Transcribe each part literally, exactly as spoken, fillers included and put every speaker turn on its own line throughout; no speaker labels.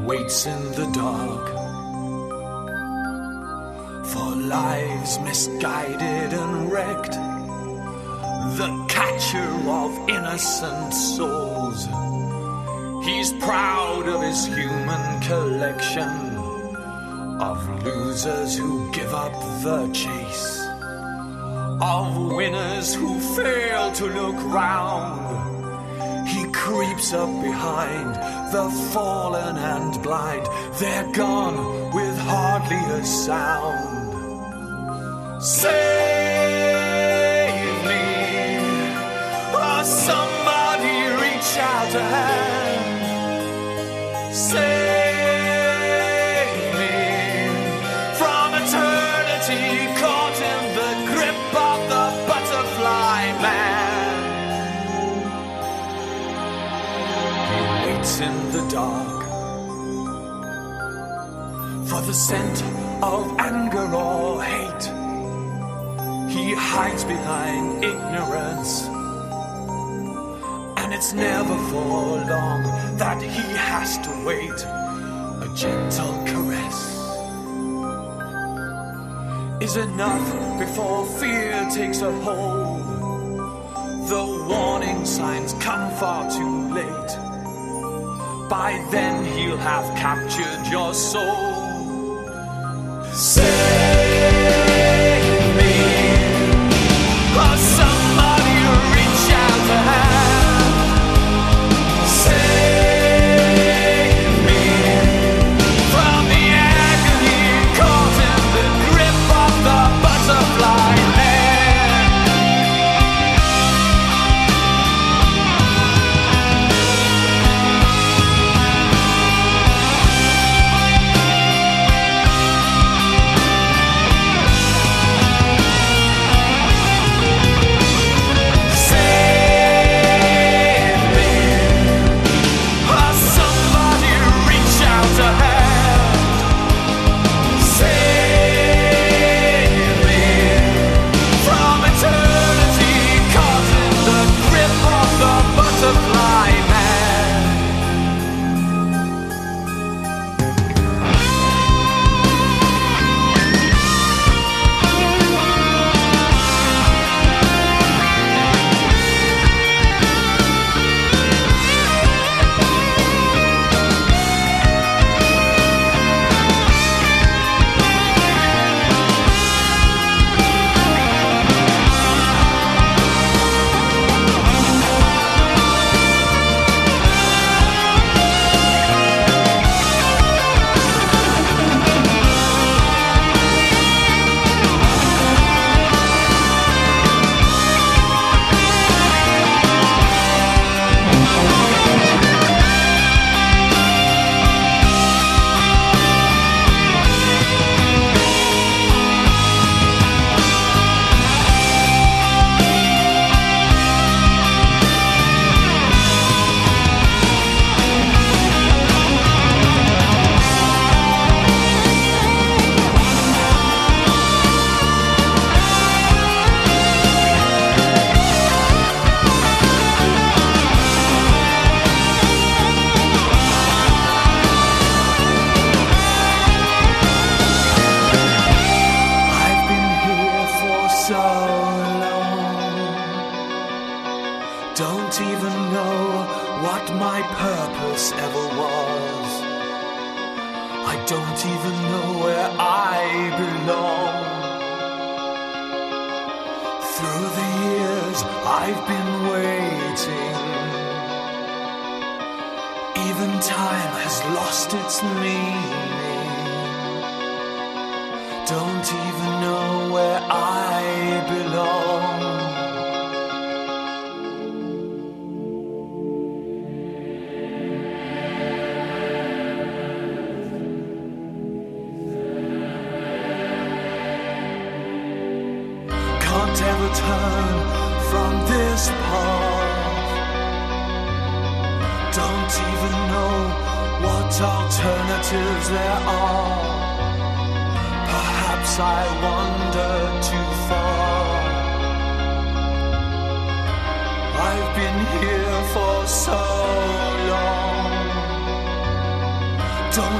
waits in the dark for lives misguided and wrecked, the catcher of innocent souls. He's proud of his human collection of losers who give up the chase, of winners who fail to look round. He creeps up behind the fallen and blind. They're gone with hardly a sound. Save me, or somebody reach out a hand. Save me from eternity, caught in the grip of the butterfly man. He waits in the dark for the scent of anger or hate. He hides behind ignorance, and it's never for long that he has to wait. A gentle caress is enough before fear takes a hold. The warning signs come far too late. By then he'll have captured your soul. Save me, or somebody reach out a hand. Save me from the agony, caught in the grip of the butterfly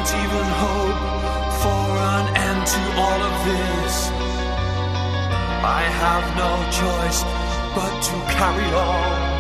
can't even hope for an end to all of this. I have no choice but to carry on.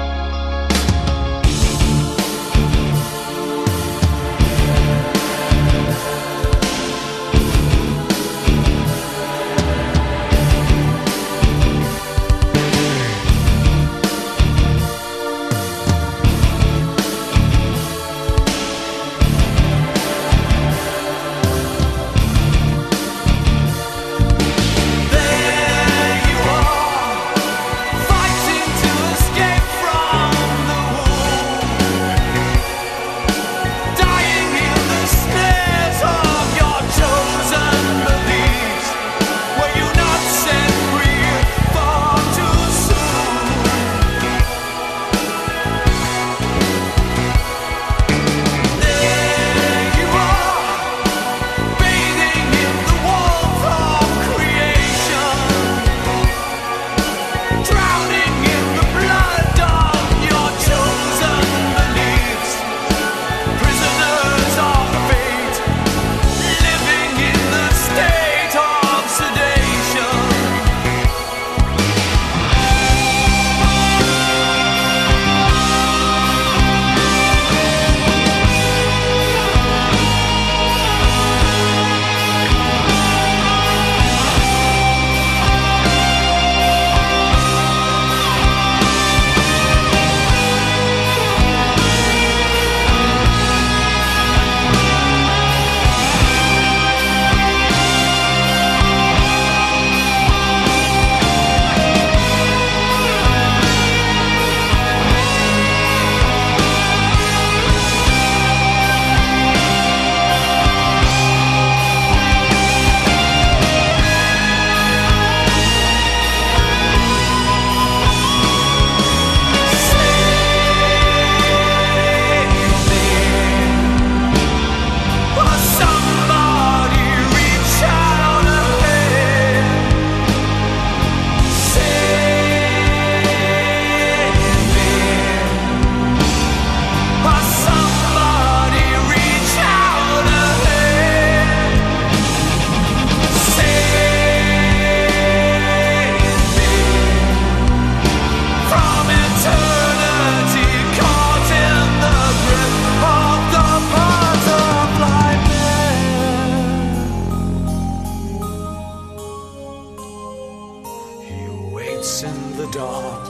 In the dark,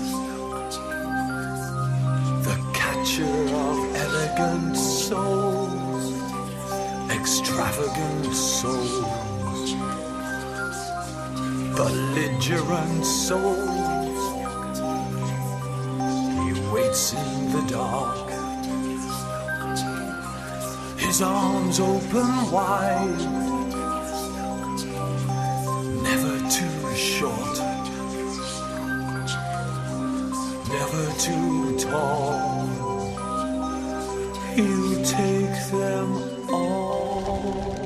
the catcher of elegant souls, extravagant souls, belligerent souls. He waits in the dark, his arms open wide, never too short, never too tall. He'll take them all.